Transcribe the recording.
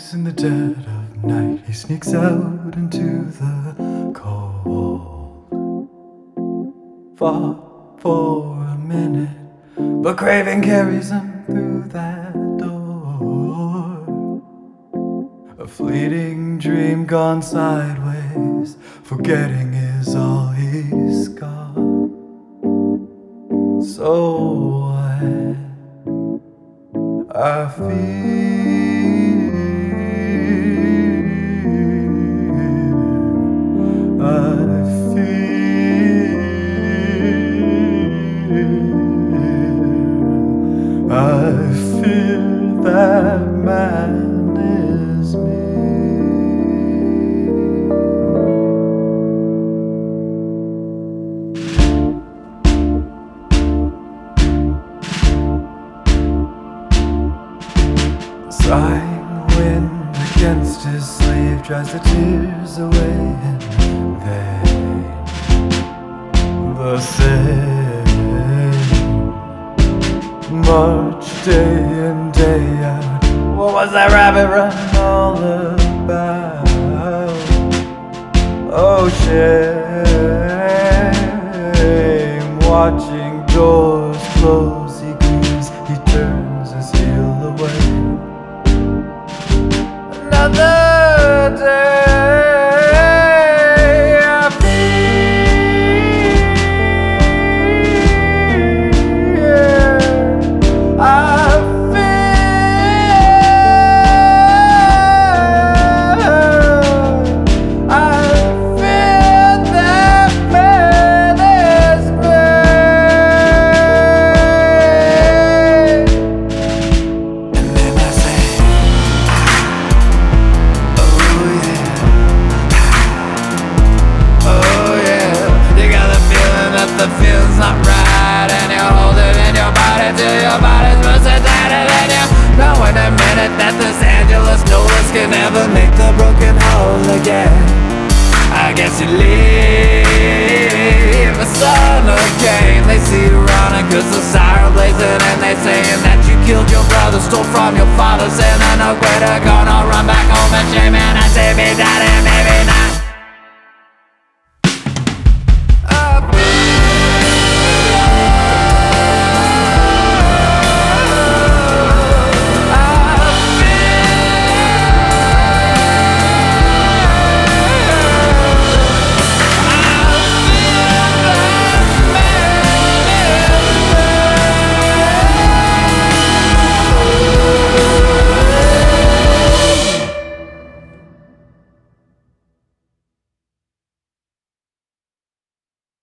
Always in the dead of night, he sneaks out into the cold. Fought for a minute, but craving carries him through that door. A fleeting dream gone sideways, forgetting is all he's got. So I fear that man is me. Sighing wind against his sleeve dries the tears away in vain. The same march day in, day out. What was that rabbit run all about? Oh, shame, watching doors close, he grieves, he turns his heel away. Another day I can never make the broken whole again. I guess you leave the sun again. They see you running cause the siren blazing, and they saying that you killed your brother, stole from your father, saying I know greater, gonna run back home and shame. And I say, be daddy, maybe not.